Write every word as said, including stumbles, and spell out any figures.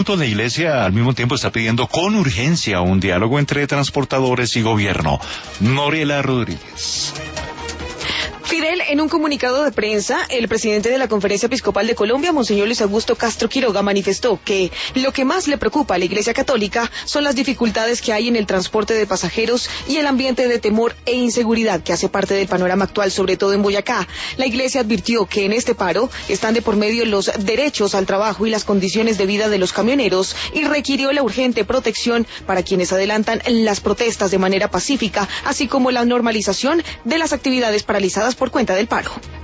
La Iglesia al mismo tiempo está pidiendo con urgencia un diálogo entre transportadores y gobierno. Noriela Rodríguez. Fidel, en un comunicado de prensa, el presidente de la Conferencia Episcopal de Colombia, Monseñor Luis Augusto Castro Quiroga, manifestó que lo que más le preocupa a la Iglesia Católica son las dificultades que hay en el transporte de pasajeros y el ambiente de temor e inseguridad que hace parte del panorama actual, sobre todo en Boyacá. La Iglesia advirtió que en este paro están de por medio los derechos al trabajo y las condiciones de vida de los camioneros y requirió la urgente protección para quienes adelantan las protestas de manera pacífica, así como la normalización de las actividades paralizadas por cuenta del paro.